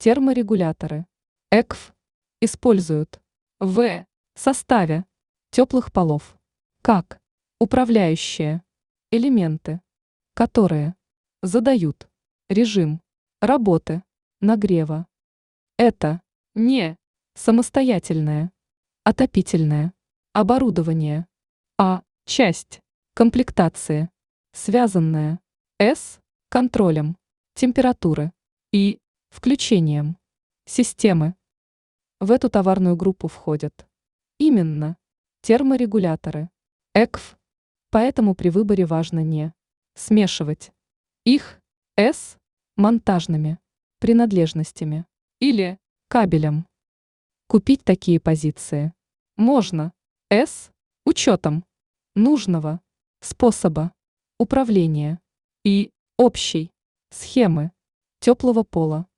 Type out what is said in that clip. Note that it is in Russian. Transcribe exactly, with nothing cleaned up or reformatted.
Терморегуляторы Э К Ф используют в составе теплых полов как управляющие элементы, которые задают режим работы нагрева. Это не самостоятельное отопительное оборудование, а часть комплектации, связанная с контролем температуры и включением системы. В эту товарную группу входят именно терморегуляторы Э К Ф, поэтому при выборе важно не смешивать их с монтажными принадлежностями или кабелем. Купить такие позиции можно с учетом нужного способа управления и общей схемы теплого пола.